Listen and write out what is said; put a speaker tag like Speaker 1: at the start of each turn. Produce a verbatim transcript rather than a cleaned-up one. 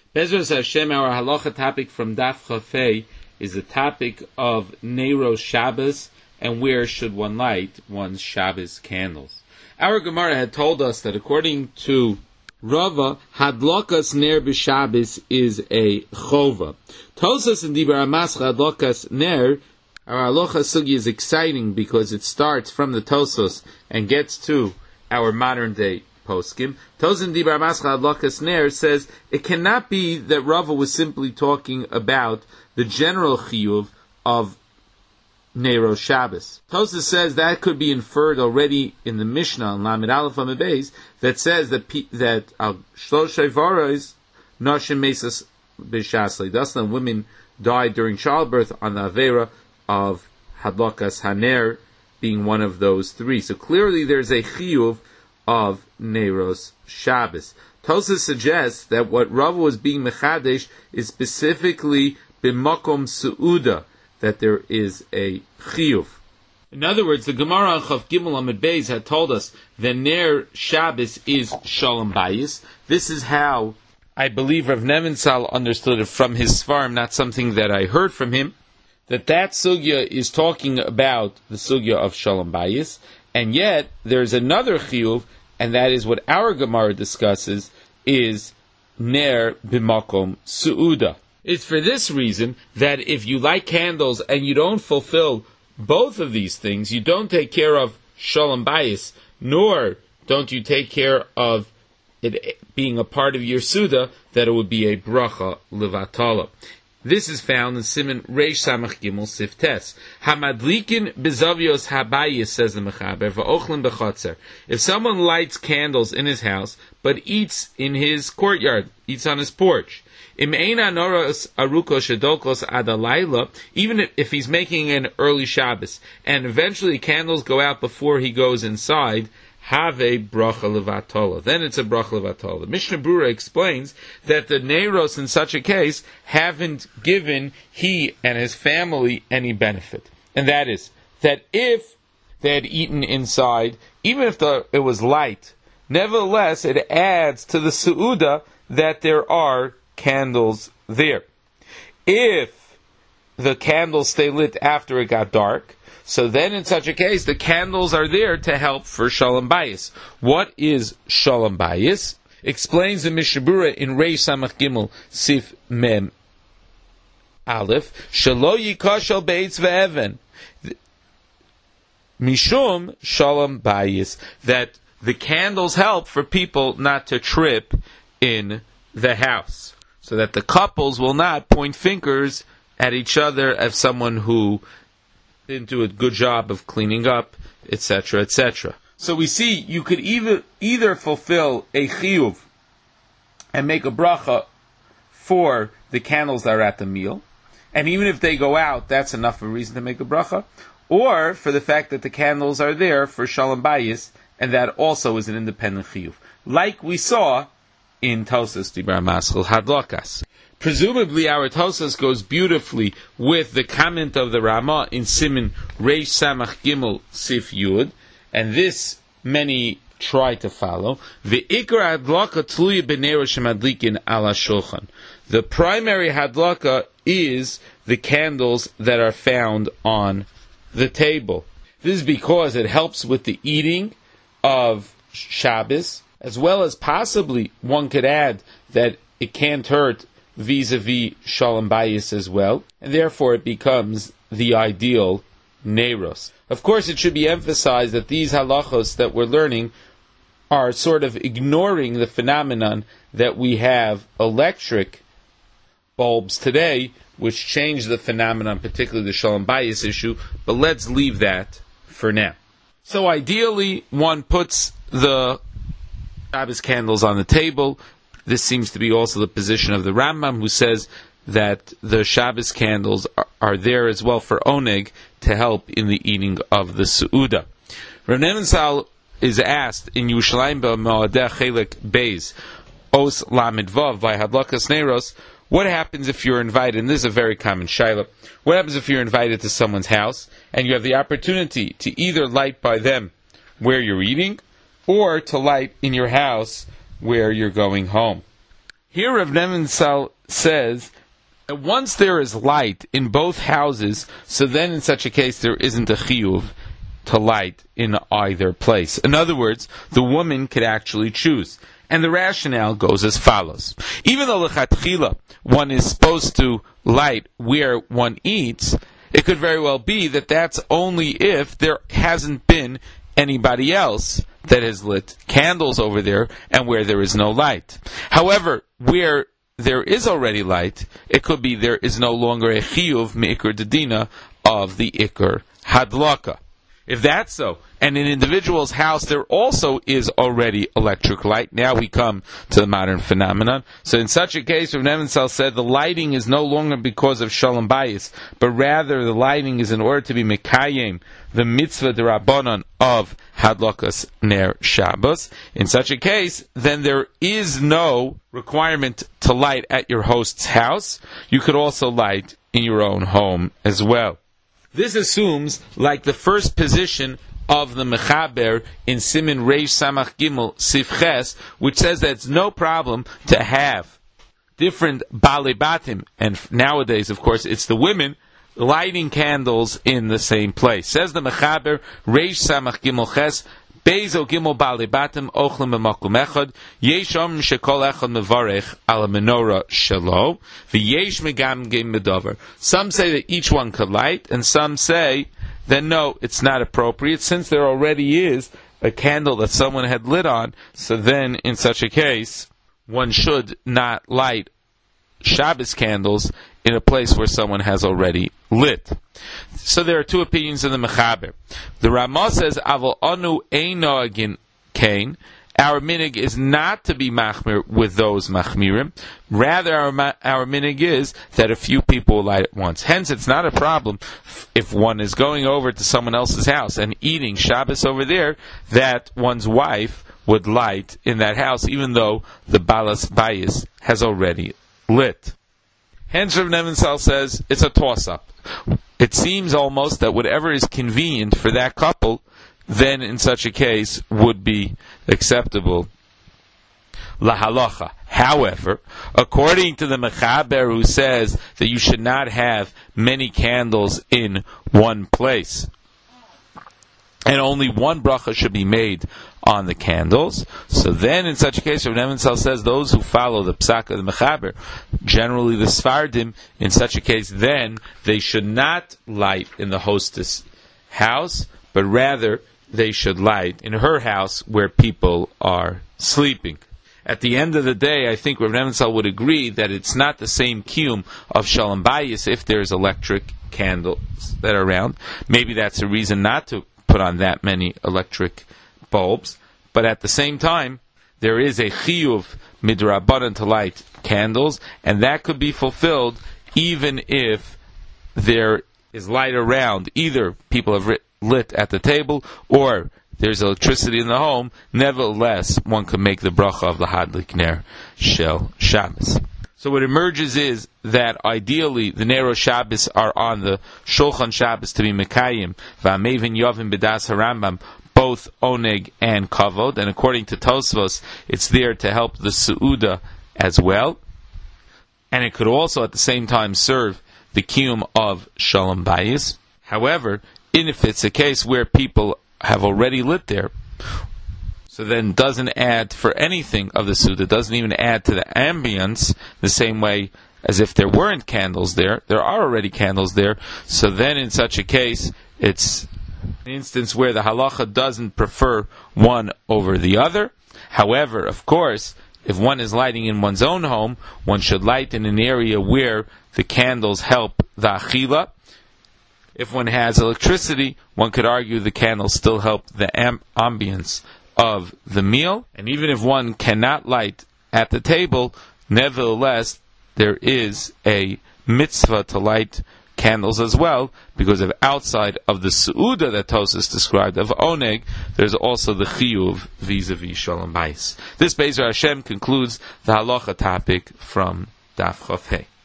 Speaker 1: Bezras Hashem, our halacha topic from Daf Chafei is the topic of Neiros Shabbos and where should one light one's Shabbos candles. Our Gemara had told us that according to Rava, Hadlokas Ner b'Shabbos is a chova. Tosas and Dibur Amascha Hadlokas Ner, our halacha sugi is exciting because it starts from the Tosos and gets to our modern day poskim. Tosin Dibur Amascha Hadlokas Ner says it cannot be that Rava was simply talking about the general chiyuv of Neiros Shabbos. Tosas says that could be inferred already in the Mishnah in Lamed Aleph Amud Beis that says that pe- that al shloshay varos nashim mesas b'shas leidasna, women died during childbirth on the avera of hadlakas haner being one of those three. So clearly there's a chiyuv of Neiros Shabbos. Tosas suggests that what Rava was being mechadesh is specifically b'makom su'uda, that there is a chiyuv. In other words, the Gemara on Chav Gimel Amud Beis had told us that Ner Shabbos is Shalom Bayis. This is how I believe Rav Nevinsal understood it from his Svarim, not something that I heard from him, that that sugya is talking about the sugya of Shalom Bayis, and yet there's another chiyuv, and that is what our Gemara discusses, is Ner B'makom Su'uda. It's for this reason that if you light candles and you don't fulfill both of these things, you don't take care of Shalom Bayis, nor don't you take care of it being a part of your Suda, that it would be a bracha levatala. This is found in Siman Reish Samach Gimel Siftes. Hamadlikin bezavios habayis, says the Mechaber, va'ochlin bechatzer. If someone lights candles in his house, but eats in his courtyard, eats on his porch, Im eina noros aruko shedokos adalayla, even if he's making an early Shabbos, and eventually candles go out before he goes inside, have a bracha levatola. Then it's a bracha levatola. The Mishnah Brura explains that the Neiros in such a case haven't given he and his family any benefit. And that is, that if they had eaten inside, even if the, it was light, nevertheless it adds to the su'uda that there are candles there. If the candles stay lit after it got dark, so then in such a case, the candles are there to help for Shalom Bayis. What is Shalom Bayis? Explains the Mishnah Brura in Reish Samach Gimel Sif Mem Aleph, Shelo yikashel beitz ve'even, Mishum Shalom Bayis, that the candles help for people not to trip in the house, so that the couples will not point fingers at each other as someone who didn't do a good job of cleaning up, et cetera, et cetera. So we see you could either either fulfill a chiyuv and make a bracha for the candles that are at the meal, and even if they go out, that's enough of a reason to make a bracha, or for the fact that the candles are there for Shalom Bayis, and that also is an independent chiyuv, like we saw in Tosas Dibur Amascha Hadlokas. Presumably, our Tosas goes beautifully with the comment of the Rama in Siman Reish Samach Gimel Sif Yud, and this many try to follow. Ve'ikar hadlaka tluya b'neiros shemadlikin ala shulchan. The primary hadlaka is the candles that are found on the table. This is because it helps with the eating of Shabbos, as well as possibly one could add that it can't hurt vis-a-vis Shalom Bayis as well, and therefore it becomes the ideal Neiros. Of course, it should be emphasized that these halachos that we're learning are sort of ignoring the phenomenon that we have electric bulbs today, which change the phenomenon, particularly the Shalom Bayis issue, but let's leave that for now. So ideally, one puts the Shabbos candles on the table. This seems to be also the position of the Rambam, who says that the Shabbos candles are, are there as well for oneg to help in the eating of the Su'uda. Rav Nevinsal is asked in Yerushalayim B'Moadeh Chelek Beis Os Lamed Vav by Hadlakas Neiros, what happens if you're invited, and this is a very common shaila, what happens if you're invited to someone's house and you have the opportunity to either light by them where you're eating, or to light in your house where you're going home? Here Rav Nebenzahl says that once there is light in both houses, so then in such a case there isn't a chiyuv to light in either place. In other words, the woman could actually choose. And the rationale goes as follows. Even though lechatchila one is supposed to light where one eats, it could very well be that that's only if there hasn't been anybody else that has lit candles over there and where there is no light. However, where there is already light, it could be there is no longer a chiyuv me'ikr dedina of the ikr hadlaka. If that's so, and in an individual's house there also is already electric light, now we come to the modern phenomenon. So in such a case, Rav Nebenzahl said the lighting is no longer because of shalom bayis, but rather the lighting is in order to be mekayim, the mitzvah derabbanon of hadlakas ner Shabbos. In such a case, then there is no requirement to light at your host's house. You could also light in your own home as well. This assumes, like the first position of the Mechaber in Simin Reish Samach Gimel Sif Ches, which says that it's no problem to have different Baalei Batim, and nowadays, of course, it's the women lighting candles in the same place. Says the Mechaber, Reish Samach Gimel Ches, Bezo Gimel Baalei Batim Ochlem B'Makom Echad, Yesh Om Shekol Echad Mevarech Al Menorah Shelo, V'Yesh Megam Gim Medover. Some say that each one could light, and some say that no, it's not appropriate, since there already is a candle that someone had lit on, so then in such a case, one should not light Shabbos candles in a place where someone has already lit. So there are two opinions in the Mechaber. The Ramah says, Aval anu eino agin kain. Our minig is not to be machmir with those machmirim. Rather, our, our minig is that a few people will light at once. Hence, it's not a problem if one is going over to someone else's house and eating Shabbos over there, that one's wife would light in that house, even though the balas bayis has already lit. Hence, Rav Nebenzahl says it's a toss-up. It seems almost that whatever is convenient for that couple, then in such a case would be acceptable. La halacha. However, according to the Mechaber, who says that you should not have many candles in one place, and only one bracha should be made on the candles. So then, in such a case, Rav Nebenzahl says those who follow the psak of the Mechaber, generally the Sfardim, in such a case, then they should not light in the hostess' house, but rather they should light in her house where people are sleeping. At the end of the day, I think Rav Nebenzahl would agree that it's not the same kiyum of shalom bayis if there's electric candles that are around. Maybe that's a reason not to put on that many electric bulbs, but at the same time, there is a chiyuv midrabanan to light candles, and that could be fulfilled even if there is light around. Either people have lit at the table, or there's electricity in the home. Nevertheless, one could make the bracha of the hadlik ner shel Shabbos. So what emerges is that ideally the Nero Shabbos are on the Shulchan Shabbos to be Mekayim, V'amevin Yovim B'das HaRambam, both Oneg and Kavod, and according to Tosfos, it's there to help the Su'uda as well. And it could also at the same time serve the Kiyum of Shalom Bayis. However, if it's a case where people have already lit there, so then doesn't add for anything of the Suda, doesn't even add to the ambience the same way as if there weren't candles there. There are already candles there, so then in such a case, it's an instance where the halacha doesn't prefer one over the other. However, of course, if one is lighting in one's own home, one should light in an area where the candles help the achila. If one has electricity, one could argue the candles still help the amb- ambience of the meal. And even if one cannot light at the table, nevertheless, there is a mitzvah to light candles as well, because of outside of the su'uda that Tosas described of oneg, there's also the chiyuv vis-a-vis shalom bayis. This Be'ezer Hashem concludes the halacha topic from Daf Chaf Hei.